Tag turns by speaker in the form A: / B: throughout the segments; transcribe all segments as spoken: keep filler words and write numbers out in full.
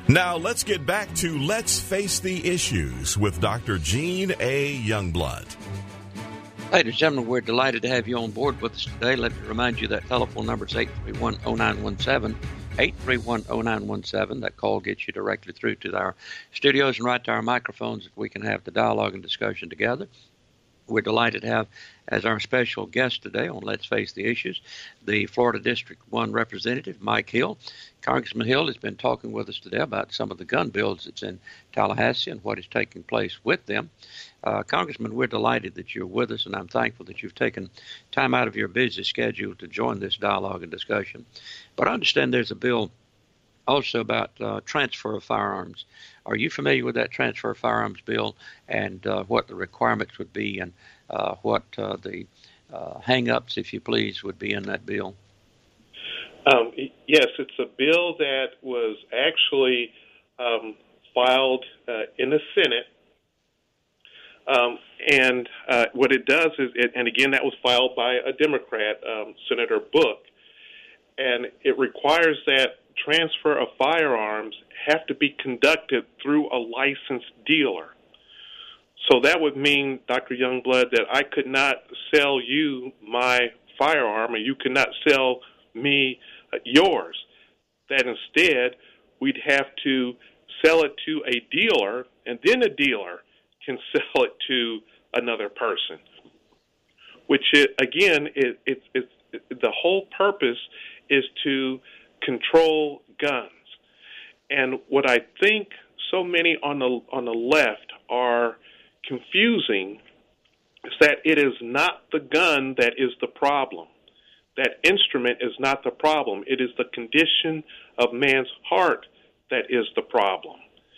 A: Now let's get back to Let's Face the Issues with Doctor Gene A. Youngblood.
B: Ladies and gentlemen, we're delighted to have you on board with us today. Let me remind you that telephone number is eight three one, oh nine one seven, eight three one, oh nine one seven. That call gets you directly through to our studios and right to our microphones if we can have the dialogue and discussion together. We're delighted to have as our special guest today on Let's Face the Issues, the Florida District one Representative, Mike Hill. Congressman Hill has been talking with us today about some of the gun bills that's in Tallahassee and what is taking place with them. Uh, Congressman, we're delighted that you're with us, and I'm thankful that you've taken time out of your busy schedule to join this dialogue and discussion. But I understand there's a bill also about uh, transfer of firearms. Are you familiar with that transfer of firearms bill and uh, what the requirements would be and uh, what uh, the uh, hang-ups, if you please, would be in that bill?
C: Um, yes, it's a bill that was actually um, filed uh, in the Senate. Um, and uh, what it does is, it, and again, that was filed by a Democrat, um, Senator Book, and it requires that transfer of firearms have to be conducted through a licensed dealer. So that would mean, Doctor Youngblood, that I could not sell you my firearm and you could not sell me uh, yours. That instead, we'd have to sell it to a dealer, and then a dealer can sell it to another person, which, it, again, it, it, it, it, the whole purpose is to control guns. And what I think so many on the on the left are confusing is that it is not the gun that is the problem. That instrument is not the problem. It is the condition of man's heart that is the problem.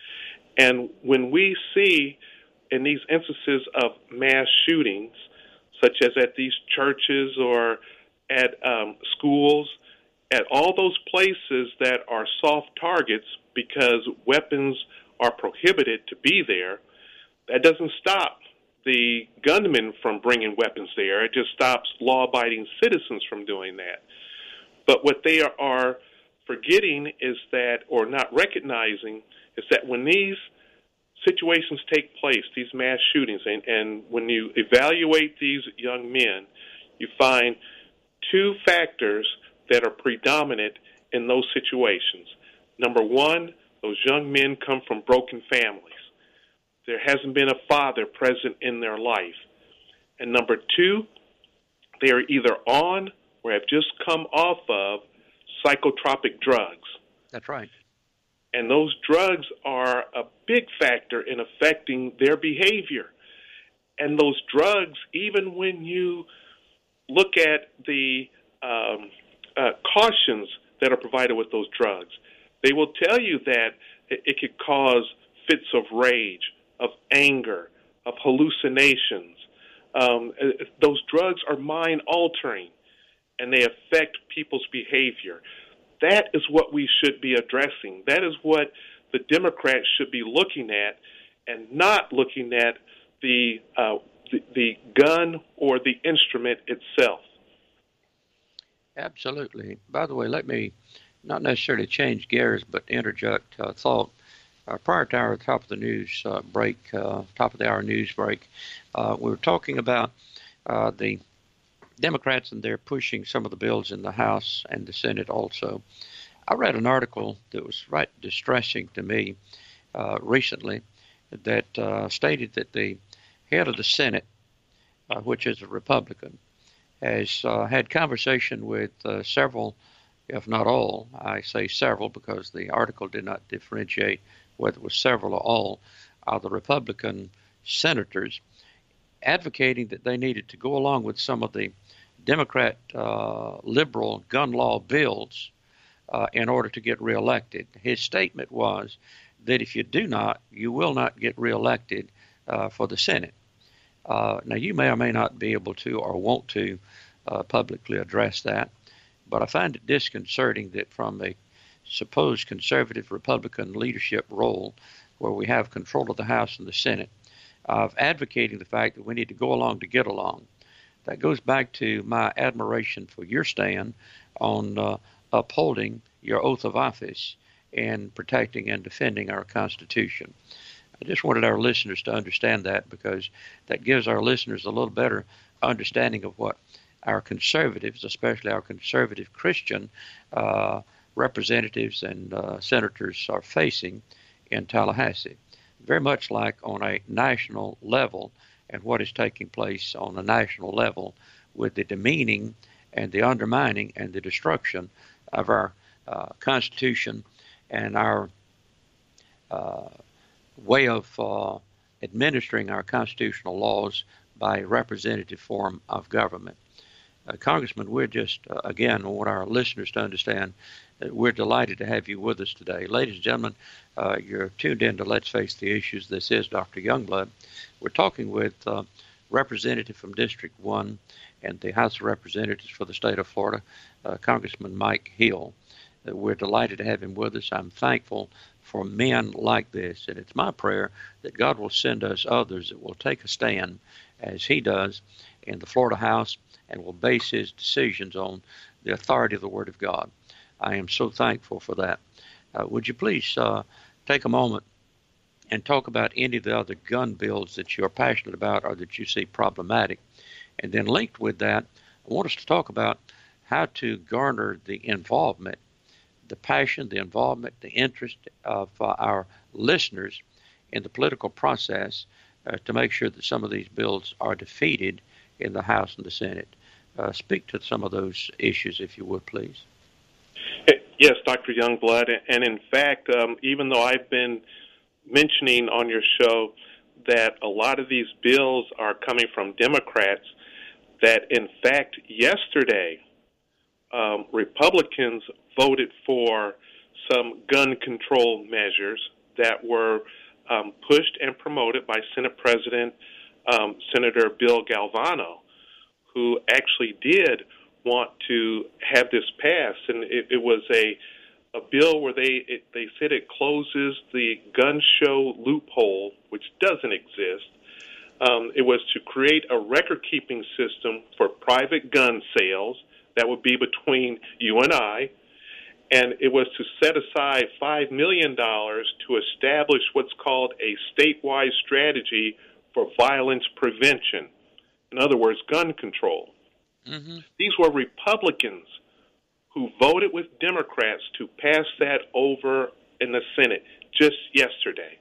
C: And when we see in these instances of mass shootings, such as at these churches or at um, schools, at all those places that are soft targets because weapons are prohibited to be there, that doesn't stop the gunmen from bringing weapons there. It just stops law-abiding citizens from doing that. But what they are, are forgetting is that, or not recognizing, is that when these situations take place, these mass shootings, and, and when you evaluate these young men, you find two factors that are predominant in those situations. Number one, those young men come from broken families. There hasn't been a father present in their life. And number two, they are either on or have just come off of psychotropic drugs.
B: That's right.
C: And those drugs are a big factor in affecting their behavior. And those drugs, even when you look at the um, uh, cautions that are provided with those drugs, they will tell you that it, it could cause fits of rage, of anger, of hallucinations. Um, those drugs are mind-altering, and they affect people's behavior. That is what we should be addressing. That is what the Democrats should be looking at, and not looking at the uh, the, the gun or the instrument itself.
B: Absolutely. By the way, let me not necessarily change gears, but interject a thought. Uh, prior to our top of the news uh, break, uh, top of the hour news break, uh, we were talking about uh, the Democrats, and they're pushing some of the bills in the House and the Senate also. I read an article that was right distressing to me uh, recently that uh, stated that the head of the Senate, uh, which is a Republican, has uh, had conversation with uh, several, if not all, I say several because the article did not differentiate whether it was several or all, of the Republican senators, advocating that they needed to go along with some of the Democrat uh, liberal gun law bills uh, in order to get reelected. His statement was that if you do not, you will not get reelected uh, for the Senate. Uh, now, you may or may not be able to or want to uh, publicly address that, but I find it disconcerting that from a supposed conservative Republican leadership role where we have control of the House and the Senate, of advocating the fact that we need to go along to get along. That goes back to my admiration for your stand on uh, upholding your oath of office in protecting and defending our Constitution. I just wanted our listeners to understand that, because that gives our listeners a little better understanding of what our conservatives, especially our conservative Christian uh, representatives and uh, senators, are facing in Tallahassee. Very much like on a national level, and what is taking place on a national level with the demeaning and the undermining and the destruction of our uh, Constitution and our uh, way of uh, administering our constitutional laws by a representative form of government. Uh, Congressman, we're just, uh, again, want our listeners to understand that we're delighted to have you with us today. Ladies and gentlemen, uh, you're tuned in to Let's Face the Issues. This is Doctor Youngblood. We're talking with uh, Representative from District one and the House of Representatives for the state of Florida, uh, Congressman Mike Hill. Uh, we're delighted to have him with us. I'm thankful for men like this, and it's my prayer that God will send us others that will take a stand as he does in the Florida House and will base his decisions on the authority of the Word of God. I am so thankful for that. Uh, would you please uh, take a moment and talk about any of the other gun bills that you're passionate about or that you see problematic? And then linked with that, I want us to talk about how to garner the involvement, the passion, the involvement, the interest of uh, our listeners in the political process uh, to make sure that some of these bills are defeated in the House and the Senate. Uh, speak to some of those issues, if you would, please.
C: Yes, Doctor Youngblood. And in fact, um, even though I've been mentioning on your show that a lot of these bills are coming from Democrats, that in fact yesterday um, Republicans voted for some gun control measures that were um, pushed and promoted by Senate President um, Senator Bill Galvano, who actually did want to have this passed, and it, it was a a bill where they it, they said it closes the gun show loophole, which doesn't exist. Um, it was to create a record-keeping system for private gun sales that would be between you and I, and it was to set aside five million dollars to establish what's called a statewide strategy for violence prevention. In other words, gun control. Mm-hmm. These were Republicans who voted with Democrats to pass that over in the Senate just yesterday.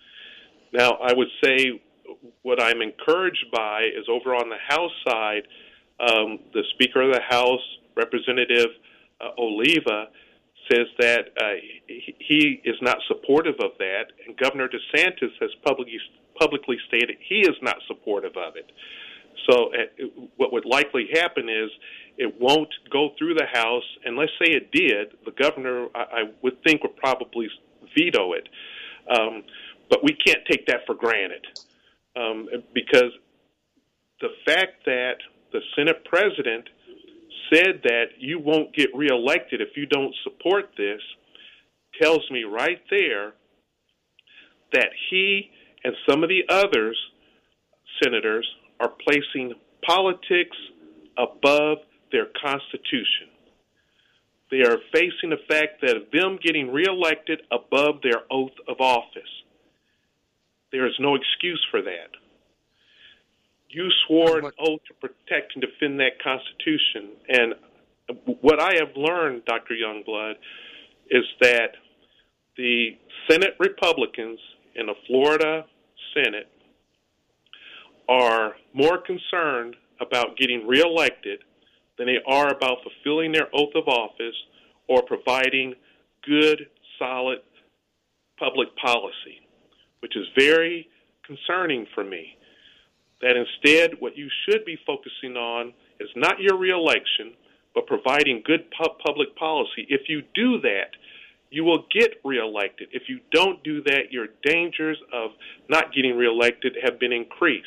C: Now, I would say what I'm encouraged by is over on the House side, um, the Speaker of the House, Representative uh, Oliva, says that uh, he, he is not supportive of that, and Governor DeSantis has publicly, publicly stated he is not supportive of it. So uh, what would likely happen is it won't go through the House, and let's say it did, the governor, I, I would think, would probably veto it. Um, but we can't take that for granted um, because the fact that the Senate president said that you won't get reelected if you don't support this tells me right there that he and some of the others, senators, are placing politics above their Constitution. They are facing the fact that of them getting reelected above their oath of office. There is no excuse for that. You swore an oath to protect and defend that Constitution. And what I have learned, Doctor Youngblood, is that the Senate Republicans in the Florida Senate are more concerned about getting reelected than they are about fulfilling their oath of office or providing good, solid public policy, which is very concerning for me. That instead, what you should be focusing on is not your reelection, but providing good pu- public policy. If you do that, you will get reelected. If you don't do that, your dangers of not getting reelected have been increased.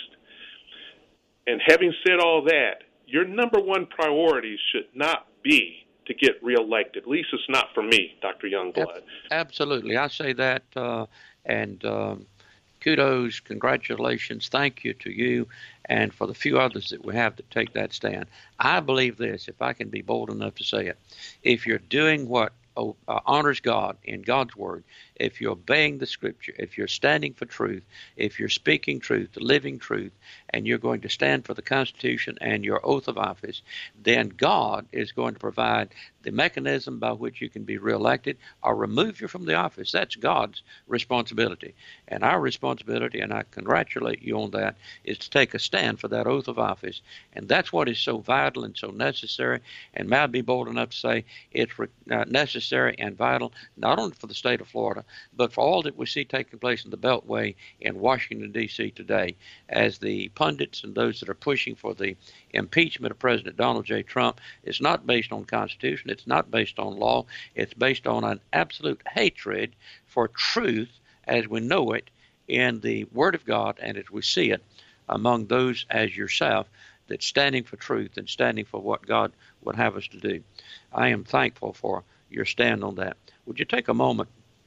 C: And having said all that, your number one priority should not be to get reelected. At least it's not for me, Doctor Youngblood.
B: Absolutely. I say that, uh, and um, kudos, congratulations, thank you to you, and for the few others that we have that take that stand. I believe this, if I can be bold enough to say it. If you're doing what uh, honors God in God's Word, if you're obeying the Scripture, if you're standing for truth, if you're speaking truth, living truth, and you're going to stand for the Constitution and your oath of office, then God is going to provide the mechanism by which you can be reelected or remove you from the office. That's God's responsibility. And our responsibility, and I congratulate you on that, is to take a stand for that oath of office. And that's what is so vital and so necessary. And may I be bold enough to say it's uh, necessary and vital, not only for the state of Florida, but for all that we see taking place in the Beltway in Washington, D C today, as the pundits and those that are pushing for the impeachment of President Donald J. Trump is not based on Constitution. It's not based on law. It's based on an absolute hatred for truth as we know it in the Word of God and as we see it among those as yourself that's standing for truth and standing for what God would have us to do. I am thankful for your stand on that. Would you take a moment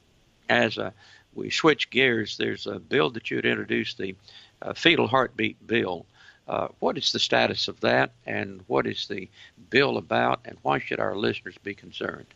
B: as uh, we switch gears? There's a bill that you had introduced, the uh, fetal heartbeat bill. Uh, what is the status of that, and what is the bill about, and why should our listeners be concerned?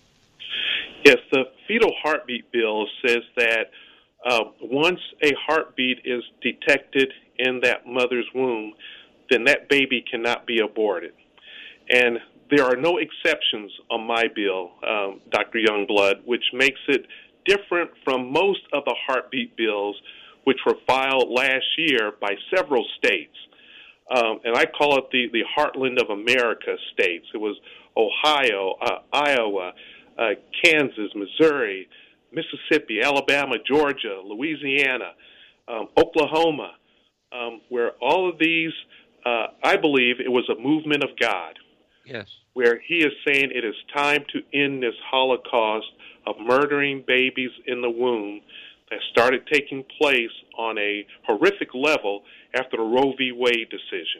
C: Yes, the fetal heartbeat bill says that uh, once a heartbeat is detected in that mother's womb, then that baby cannot be aborted. And there are no exceptions on my bill, um, Doctor Youngblood, which makes it different from most of the heartbeat bills which were filed last year by several states. Um, and I call it the, the heartland of America states. It was Ohio, uh, Iowa, uh, Kansas, Missouri, Mississippi, Alabama, Georgia, Louisiana, um, Oklahoma, um, where all of these, uh, I believe it was a movement of God.
B: Yes.
C: Where he is saying it is time to end this Holocaust of murdering babies in the womb that started taking place on a horrific level after the Roe v. Wade decision.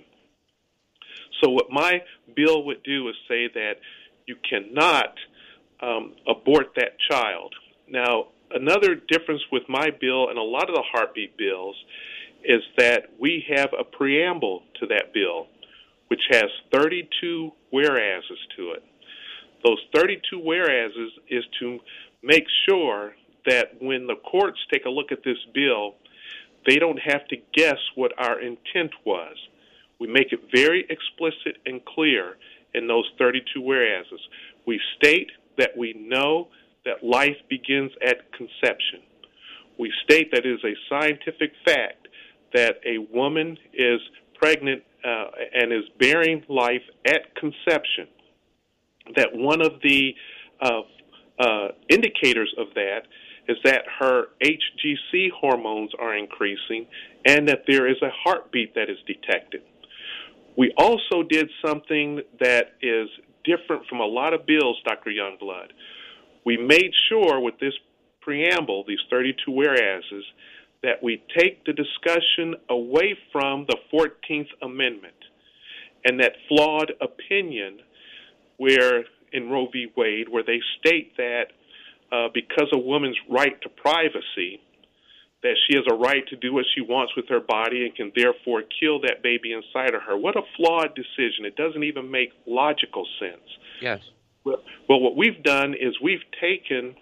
C: So what my bill would do is say that you cannot um, abort that child. Now, another difference with my bill and a lot of the heartbeat bills is that we have a preamble to that bill, which has thirty-two whereases to it. Those thirty-two whereases is to make sure that when the courts take a look at this bill, they don't have to guess what our intent was. We make it very explicit and clear in those thirty-two whereases. We state that we know that life begins at conception. We state that it is a scientific fact that a woman is pregnant uh, and is bearing life at conception, that one of the uh, uh, indicators of that is that her H G C hormones are increasing and that there is a heartbeat that is detected. We also did something that is different from a lot of bills, Doctor Youngblood. We made sure with this preamble, these thirty-two whereases, that we take the discussion away from the fourteenth Amendment and that flawed opinion where in Roe v. Wade, where they state that uh, because a woman's right to privacy, that she has a right to do what she wants with her body and can therefore kill that baby inside of her. What a flawed decision. It doesn't even make logical sense.
B: Yes.
C: Well, well what we've done is we've taken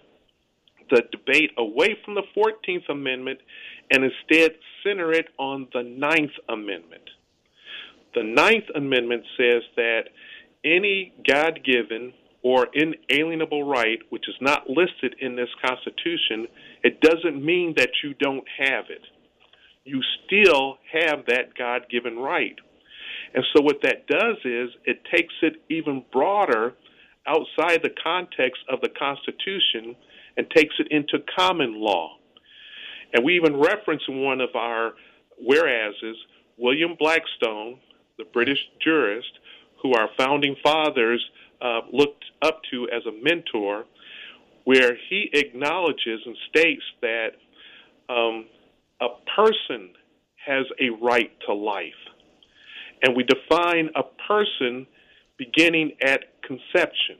C: the debate away from the fourteenth Amendment and instead center it on the ninth Amendment. The ninth Amendment says that any God-given or inalienable right, which is not listed in this Constitution, it doesn't mean that you don't have it. You still have that God-given right. And so what that does is it takes it even broader outside the context of the Constitution and takes it into common law. And we even reference in one of our whereases William Blackstone, the British jurist, who our founding fathers uh, looked up to as a mentor, where he acknowledges and states that um, a person has a right to life. And we define a person beginning at conception.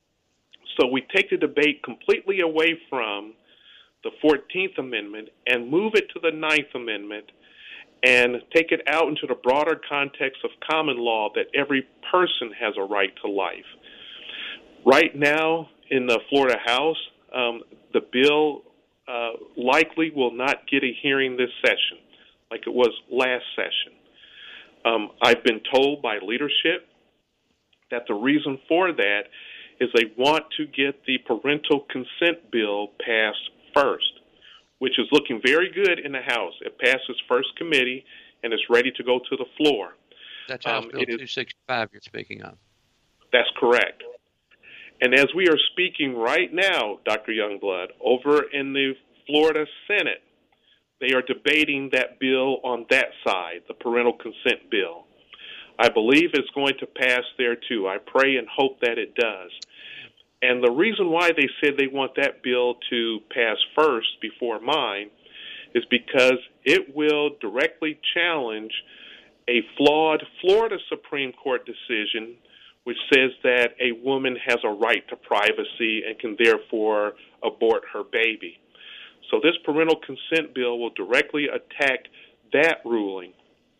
C: So we take the debate completely away from the fourteenth Amendment and move it to the ninth Amendment and take it out into the broader context of common law that every person has a right to life. Right now, in the Florida House, um, the bill uh, likely will not get a hearing this session like it was last session. Um, I've been told by leadership that the reason for that is they want to get the parental consent bill passed first, which is looking very good in the House. It passed its first committee, and it's ready to go to the floor.
B: That's House
C: um,
B: Bill two sixty-five you're speaking of.
C: That's correct. And as we are speaking right now, Doctor Youngblood, over in the Florida Senate, they are debating that bill on that side, the parental consent bill. I believe it's going to pass there, too. I pray and hope that it does. And the reason why they said they want that bill to pass first before mine is because it will directly challenge a flawed Florida Supreme Court decision which says that a woman has a right to privacy and can therefore abort her baby. So this parental consent bill will directly attack that ruling.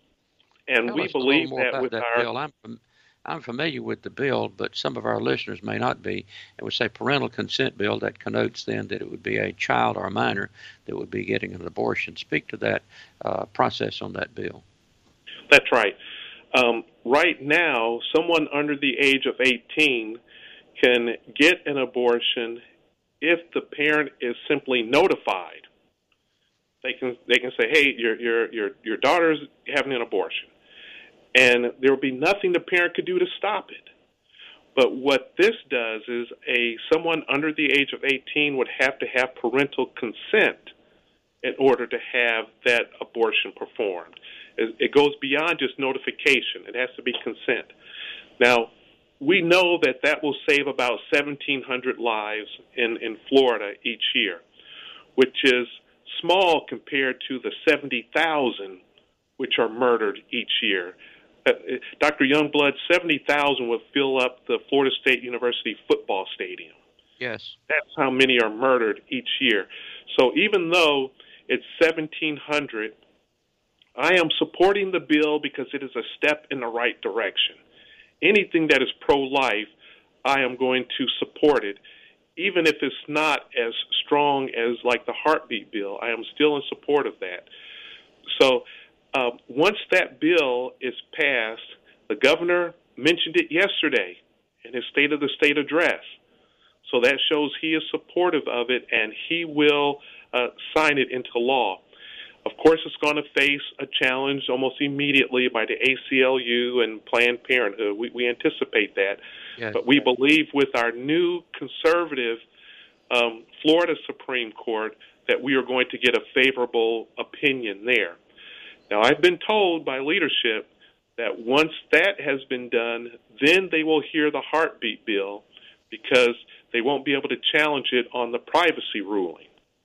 C: And
B: Tell
C: we
B: us
C: believe
B: a little more
C: that
B: about
C: with
B: that
C: our...
B: bill. I'm, fam- I'm familiar with the bill, but some of our listeners may not be. It would say parental consent bill. That connotes then that it would be a child or a minor that would be getting an abortion. Speak to that uh, process on that bill.
C: That's right. Um, right now, someone under the age of eighteen can get an abortion if the parent is simply notified. They can they can say, "Hey, your your your your daughter's having an abortion," and there will be nothing the parent could do to stop it. But what this does is a someone under the age of eighteen would have to have parental consent in order to have that abortion performed. It goes beyond just notification. It has to be consent. Now, we know that that will save about seventeen hundred lives in, in Florida each year, which is small compared to the seventy thousand which are murdered each year. Uh, Doctor Youngblood, seventy thousand would fill up the Florida State University football stadium.
B: Yes.
C: That's how many are murdered each year. So even though it's seventeen hundred, I am supporting the bill because it is a step in the right direction. Anything that is pro-life, I am going to support it. Even if it's not as strong as like the heartbeat bill, I am still in support of that. So uh, once that bill is passed, the governor mentioned it yesterday in his State of the State address. So that shows he is supportive of it, and he will uh, sign it into law. Of course, it's going to face a challenge almost immediately by the A C L U and Planned Parenthood. We, we anticipate that.
B: Yes.
C: But we believe with our new conservative um, Florida Supreme Court that we are going to get a favorable opinion there. Now, I've been told by leadership that once that has been done, then they will hear the heartbeat bill because they won't be able to challenge it on the privacy ruling.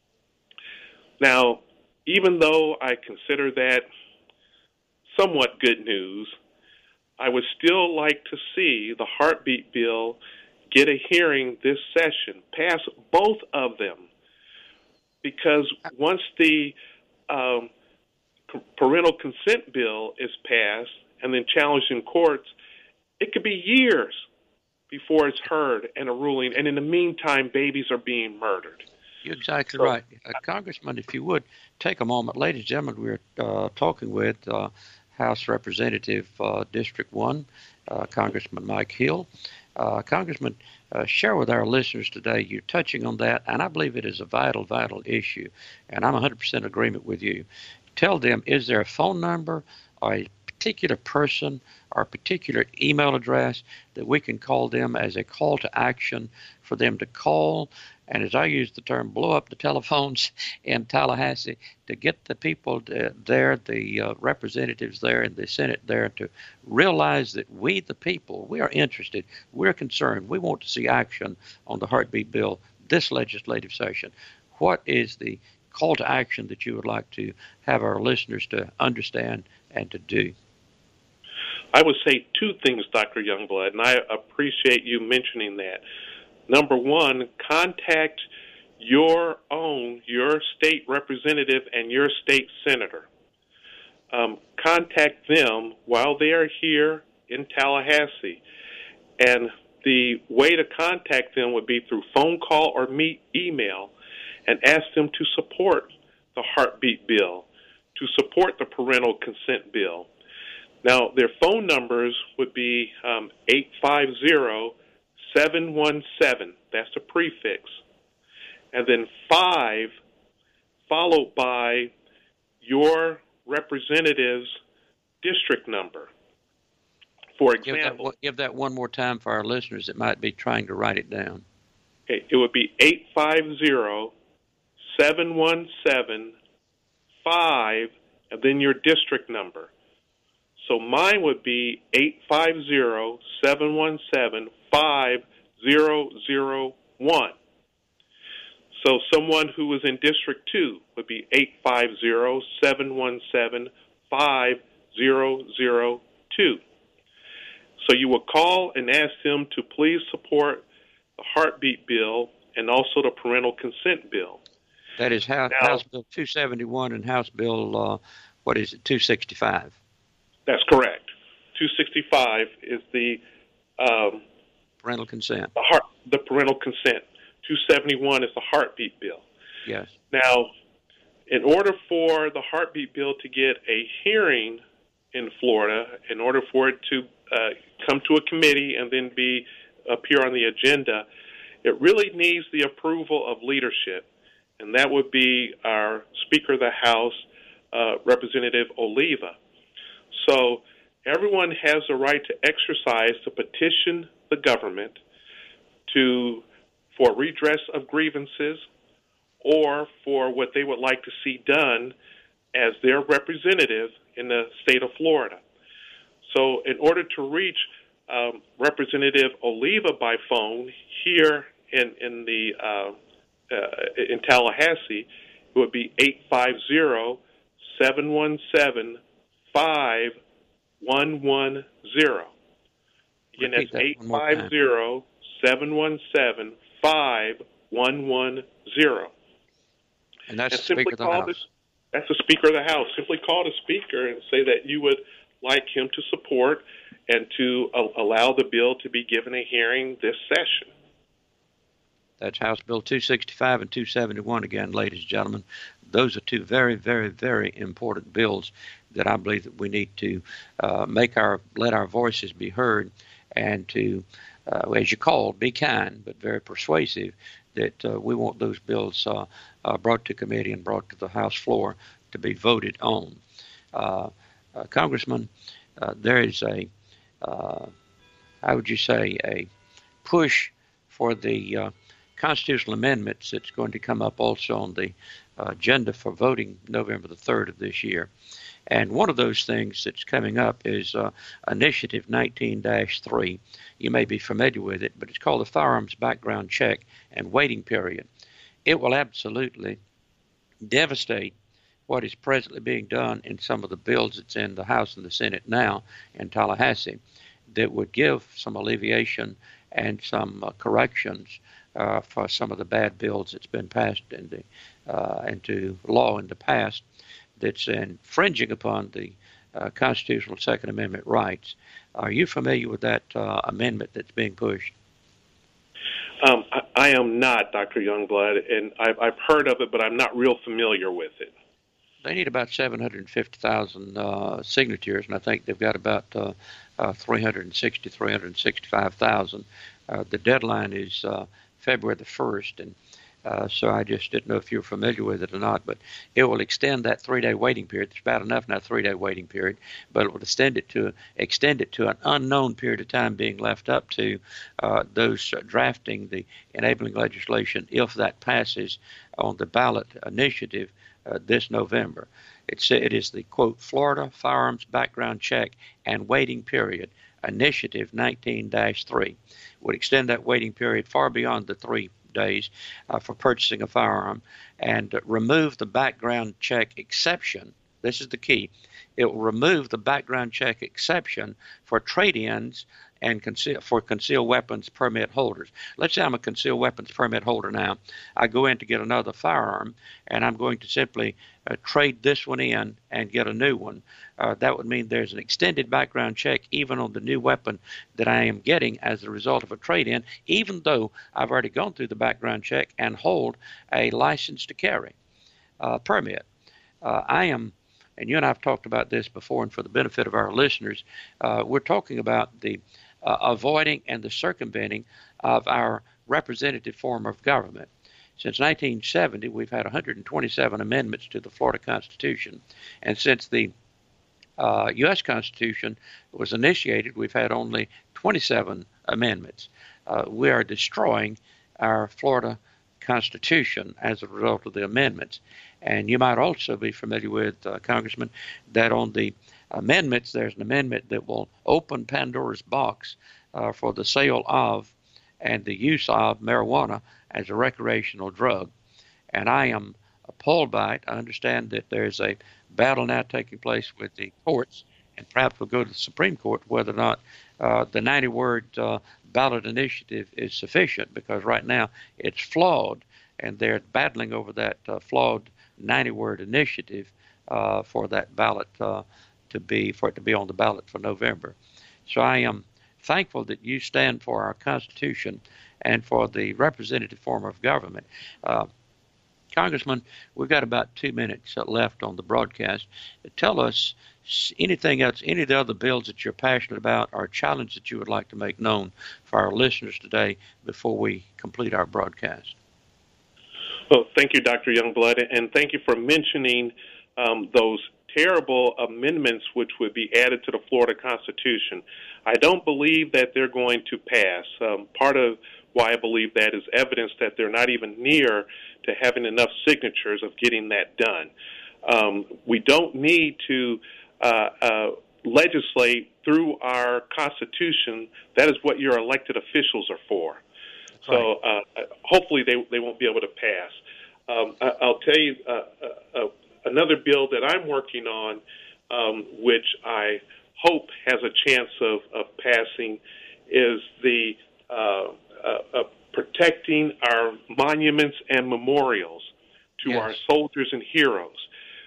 C: Now, even though I consider that somewhat good news, I would still like to see the heartbeat bill get a hearing this session, pass both of them, because once the um, parental consent bill is passed and then challenged in courts, it could be years before it's heard and a ruling, and in the meantime, babies are being murdered.
B: You're exactly
C: So,
B: right. Uh, Congressman, if you would, take a moment. Ladies and gentlemen, we're uh, talking with uh, House Representative uh, District one, uh, Congressman Mike Hill. Uh, Congressman, uh, share with our listeners today, you're touching on that, and I believe it is a vital, vital issue, and I'm one hundred percent in agreement with you. Tell them, is there a phone number or a particular person or a particular email address that we can call them as a call to action for them to call, and as I use the term, blow up the telephones in Tallahassee to get the people there, the uh, representatives there in the Senate there, to realize that we, the people, we are interested, we're concerned, we want to see action on the heartbeat bill this legislative session. What is the call to action that you would like to have our listeners to understand and to do?
C: I would say two things, Doctor Youngblood, and I appreciate you mentioning that. Number one, contact your own, your state representative and your state senator. Um, contact them while they are here in Tallahassee and the way to contact them would be through phone call or meet email and ask them to support the heartbeat bill, to support the parental consent bill. Now, their phone numbers would be um, eight five zero, seven one seven. That's the prefix. And then five, followed by your representative's district number. For example,
B: give that, give that one more time for our listeners that might be trying to write it down.
C: Okay, it would be eight five zero, seven one seven, five, and then your district number. So mine would be eight five zero, seven one seven, five zero zero one. So someone who is in District two would be eight five zero, seven one seven, five zero zero two. So you will call and ask them to please support the heartbeat bill and also the parental consent bill.
B: That is House,
C: now,
B: House Bill two seventy-one and House Bill, uh, what is it, two sixty-five?
C: That's correct. two sixty-five is the um,
B: parental consent.
C: The, heart, the parental consent. two seventy-one is the heartbeat bill.
B: Yes.
C: Now, in order for the heartbeat bill to get a hearing in Florida, in order for it to uh, come to a committee and then be appear on the agenda, it really needs the approval of leadership, and that would be our Speaker of the House, uh, Representative Oliva. So everyone has the right to exercise to petition the government to for redress of grievances or for what they would like to see done as their representative in the state of Florida. So in order to reach um, Representative Oliva by phone here in, in, the, uh, uh, in Tallahassee, it would be eight five zero, seven one seven, five one one zero. Again, that's eight five zero, seven one seven, five one one zero.
B: And that's
C: and
B: the Speaker of the House.
C: The, that's the Speaker of the House. Simply call the Speaker and say that you would like him to support and to uh, allow the bill to be given a hearing this session.
B: That's House Bill two sixty-five and two seventy-one again, ladies and gentlemen. Those are two very, very, very important bills that I believe that we need to uh, make our, let our voices be heard and to, uh, as you called, be kind but very persuasive, that uh, we want those bills uh, uh, brought to committee and brought to the House floor to be voted on. Uh, uh, Congressman, uh, there is a, uh, how would you say, a push for the uh, constitutional amendments that's going to come up also on the uh, agenda for voting November the third of this year. And one of those things that's coming up is uh, Initiative nineteen dash three. You may be familiar with it, but it's called the Firearms Background Check and Waiting Period. It will absolutely devastate what is presently being done in some of the bills that's in the House and the Senate now in Tallahassee that would give some alleviation and some uh, corrections uh, for some of the bad bills that's been passed in the, uh, into law in the past that's infringing upon the uh, constitutional Second Amendment rights. Are you familiar with that uh, amendment that's being pushed?
C: Um, I, I am not, Doctor Youngblood, and I've, I've heard of it, but I'm not real familiar with it.
B: They need about seven hundred fifty thousand uh, signatures, and I think they've got about uh, uh, three hundred sixty, three hundred sixty-five thousand. Uh, the deadline is uh, February the first, and uh, so I just didn't know if you were familiar with it or not, but it will extend that three-day waiting period. There's about enough now, three-day waiting period, but it will extend it to extend it to an unknown period of time being left up to uh, those drafting the enabling legislation if that passes on the ballot initiative uh, this November. It's, it is the, quote, Florida Firearms Background Check and Waiting Period Initiative nineteen dash three. Would extend that waiting period far beyond the three days uh, for purchasing a firearm and uh, remove the background check exception. This is the key. It will remove the background check exception for trade-ins and conceal, for concealed weapons permit holders. Let's say I'm a concealed weapons permit holder now. I go in to get another firearm, and I'm going to simply uh, trade this one in and get a new one. Uh, that would mean there's an extended background check even on the new weapon that I am getting as a result of a trade-in, even though I've already gone through the background check and hold a license to carry uh, permit. Uh, I am, and you and I have talked about this before, and for the benefit of our listeners, uh, we're talking about the uh, avoiding and the circumventing of our representative form of government. Since nineteen seventy, we've had one hundred twenty-seven amendments to the Florida Constitution, and since the uh, U S Constitution was initiated, we've had only twenty-seven amendments. Uh, we are destroying our Florida Constitution as a result of the amendments. And you might also be familiar with, uh, Congressman, that on the amendments, there's an amendment that will open Pandora's box uh, for the sale of and the use of marijuana as a recreational drug. And I am appalled by it. I understand that there's a battle now taking place with the courts, and perhaps we'll go to the Supreme Court whether or not uh, the ninety-word uh, ballot initiative is sufficient, because right now it's flawed, and they're battling over that uh, flawed ninety-word initiative uh, for that ballot uh, to be for it to be on the ballot for November. So I am thankful that you stand for our Constitution and for the representative form of government. Uh, Congressman, we've got about two minutes left on the broadcast. Tell us anything else, any of the other bills that you're passionate about or challenge that you would like to make known for our listeners today before we complete our broadcast.
C: Well, thank you, Doctor Youngblood, and thank you for mentioning um, those terrible amendments which would be added to the Florida Constitution. I don't believe that they're going to pass. Um, part of why I believe that is evidence that they're not even near to having enough signatures of getting that done. Um, we don't need to uh, uh, legislate through our Constitution. That is what your elected officials are for. So uh, hopefully they they won't be able to pass. Um, I, I'll tell you uh, uh, uh, another bill that I'm working on, um, which I hope has a chance of, of passing, is the uh, uh, uh, protecting our monuments and memorials to yes. our soldiers and heroes.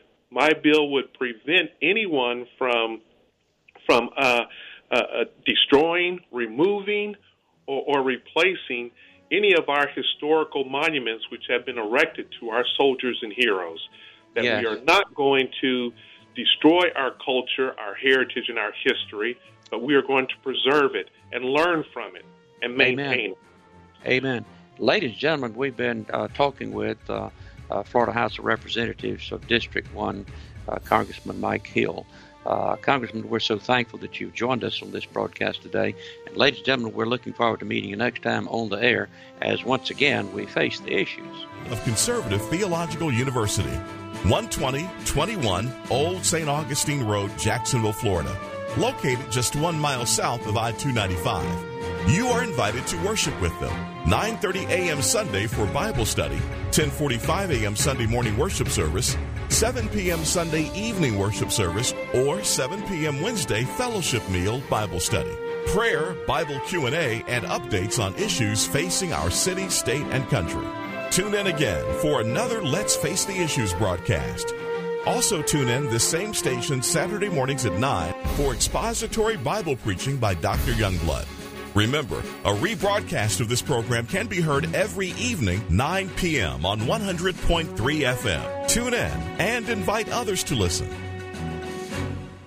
C: My bill would prevent anyone from from uh, uh, destroying, removing, or, or replacing any of our historical monuments which have been erected to our soldiers and heroes, that yes. we are not going to destroy our culture, our heritage, and our history, but we are going to preserve it and learn from it and maintain
B: Amen.
C: it.
B: Amen. Ladies and gentlemen, we've been uh, talking with uh, uh, Florida House of Representatives of District one, uh, Congressman Mike Hill. Uh, Congressman, we're so thankful that you've joined us on this broadcast today. And ladies and gentlemen, we're looking forward to meeting you next time on the air as once again we face the issues
A: of Conservative Theological University, one twenty twenty-one Old Saint Augustine Road, Jacksonville, Florida, located just one mile south of I two ninety-five. You are invited to worship with them. nine thirty a.m. Sunday for Bible study, ten forty-five a.m. Sunday morning worship service, seven p.m. Sunday evening worship service, or seven p.m. Wednesday fellowship meal Bible study. Prayer, Bible Q and A, and updates on issues facing our city, state, and country. Tune in again for another Let's Face the Issues broadcast. Also tune in this same station Saturday mornings at nine for expository Bible preaching by Doctor Youngblood. Remember, a rebroadcast of this program can be heard every evening, nine p.m. on one hundred point three F M. Tune in and invite others to listen.